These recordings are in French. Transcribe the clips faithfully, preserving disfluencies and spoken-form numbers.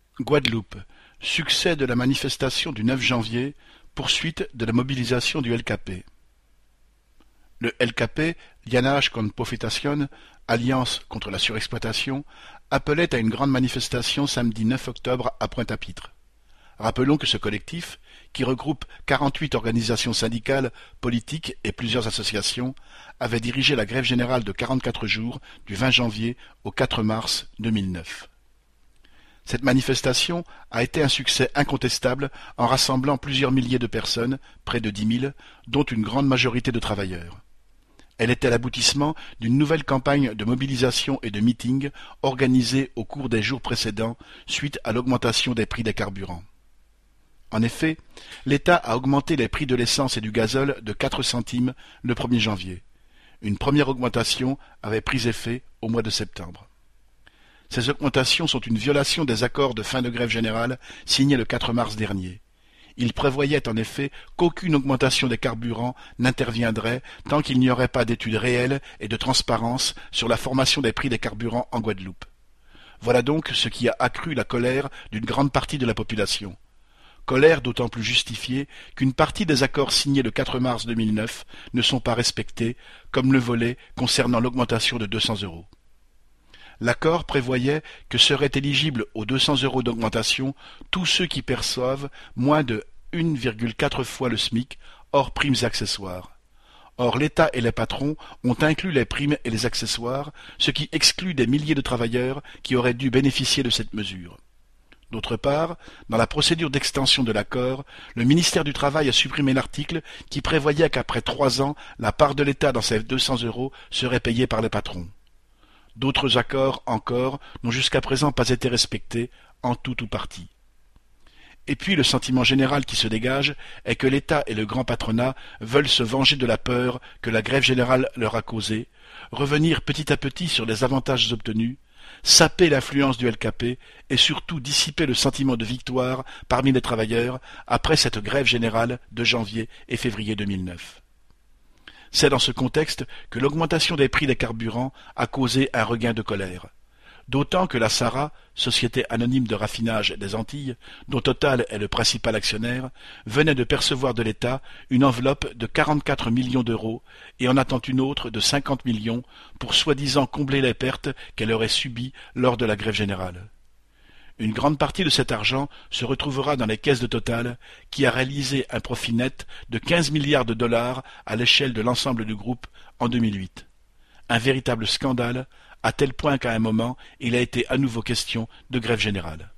Guadeloupe: succès de la manifestation du neuf janvier, poursuite de la mobilisation du L K P. Le L K P, Lianage con Profitación, Alliance contre la surexploitation, appelait à une grande manifestation samedi neuf octobre à Pointe-à-Pitre. Rappelons que ce collectif, qui regroupe quarante-huit organisations syndicales, politiques et plusieurs associations, avait dirigé la grève générale de quarante-quatre jours du vingt janvier au quatre mars deux mille neuf. Cette manifestation a été un succès incontestable en rassemblant plusieurs milliers de personnes, près de dix mille, dont une grande majorité de travailleurs. Elle était l'aboutissement d'une nouvelle campagne de mobilisation et de meeting organisée au cours des jours précédents suite à l'augmentation des prix des carburants. En effet, l'État a augmenté les prix de l'essence et du gazole de quatre centimes le premier janvier. Une première augmentation avait pris effet au mois de septembre. Ces augmentations sont une violation des accords de fin de grève générale signés le quatre mars dernier. Ils prévoyaient en effet qu'aucune augmentation des carburants n'interviendrait tant qu'il n'y aurait pas d'études réelles et de transparence sur la formation des prix des carburants en Guadeloupe. Voilà donc ce qui a accru la colère d'une grande partie de la population. Colère d'autant plus justifiée qu'une partie des accords signés le quatre mars deux mille neuf ne sont pas respectés, comme le volet concernant l'augmentation de deux cents euros. L'accord prévoyait que seraient éligibles aux deux cents euros d'augmentation tous ceux qui perçoivent moins de un virgule quatre fois le SMIC, hors primes et accessoires. Or l'État et les patrons ont inclus les primes et les accessoires, ce qui exclut des milliers de travailleurs qui auraient dû bénéficier de cette mesure. D'autre part, dans la procédure d'extension de l'accord, le ministère du Travail a supprimé l'article qui prévoyait qu'après trois ans, la part de l'État dans ces deux cents euros serait payée par les patrons. D'autres accords encore n'ont jusqu'à présent pas été respectés, en tout ou partie. Et puis le sentiment général qui se dégage est que l'État et le grand patronat veulent se venger de la peur que la grève générale leur a causée, revenir petit à petit sur les avantages obtenus, saper l'influence du L K P et surtout dissiper le sentiment de victoire parmi les travailleurs après cette grève générale de janvier et février deux mille neuf. C'est dans ce contexte que l'augmentation des prix des carburants a causé un regain de colère. D'autant que la SARA, Société anonyme de raffinage des Antilles, dont Total est le principal actionnaire, venait de percevoir de l'État une enveloppe de quarante-quatre millions d'euros et en attend une autre de cinquante millions pour soi-disant combler les pertes qu'elle aurait subies lors de la grève générale. Une grande partie de cet argent se retrouvera dans les caisses de Total, qui a réalisé un profit net de quinze milliards de dollars à l'échelle de l'ensemble du groupe en deux mille huit. Un véritable scandale, à tel point qu'à un moment, il a été à nouveau question de grève générale.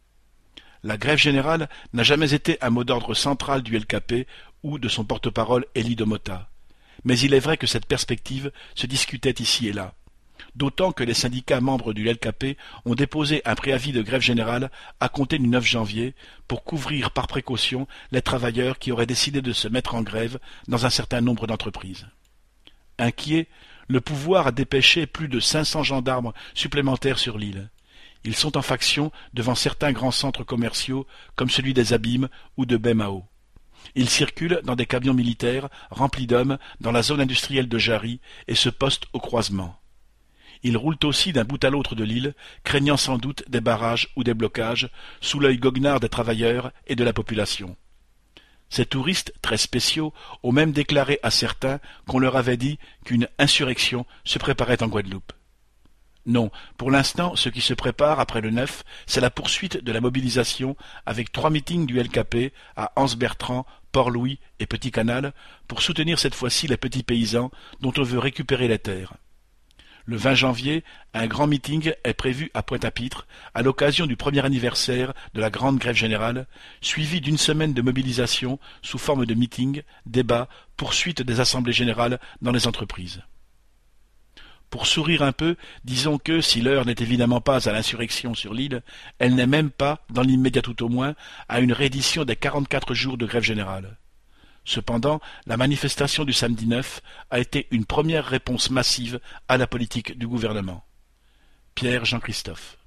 La grève générale n'a jamais été un mot d'ordre central du L K P ou de son porte-parole Élie Domota. Mais il est vrai que cette perspective se discutait ici et là. D'autant que les syndicats membres du L K P ont déposé un préavis de grève générale à compter du neuf janvier pour couvrir par précaution les travailleurs qui auraient décidé de se mettre en grève dans un certain nombre d'entreprises. Inquiet, le pouvoir a dépêché plus de cinq cents gendarmes supplémentaires sur l'île. Ils sont en faction devant certains grands centres commerciaux comme celui des Abîmes ou de Baie-Mahault. Ils circulent dans des camions militaires remplis d'hommes dans la zone industrielle de Jarry et se postent au croisement. Ils roulent aussi d'un bout à l'autre de l'île, craignant sans doute des barrages ou des blocages, sous l'œil goguenard des travailleurs et de la population. Ces touristes, très spéciaux, ont même déclaré à certains qu'on leur avait dit qu'une insurrection se préparait en Guadeloupe. Non, pour l'instant, ce qui se prépare après le neuf, c'est la poursuite de la mobilisation avec trois meetings du L K P à Anse-Bertrand, Port-Louis et Petit-Canal pour soutenir cette fois-ci les petits paysans dont on veut récupérer les terres. Le vingt janvier, un grand meeting est prévu à Pointe-à-Pitre à l'occasion du premier anniversaire de la grande grève générale, suivi d'une semaine de mobilisation sous forme de meeting, débats, poursuite des assemblées générales dans les entreprises. Pour sourire un peu, disons que, si l'heure n'est évidemment pas à l'insurrection sur l'île, elle n'est même pas, dans l'immédiat tout au moins, à une réédition des quarante-quatre jours de grève générale. Cependant, la manifestation du samedi neuf a été une première réponse massive à la politique du gouvernement. Pierre Jean Christophe.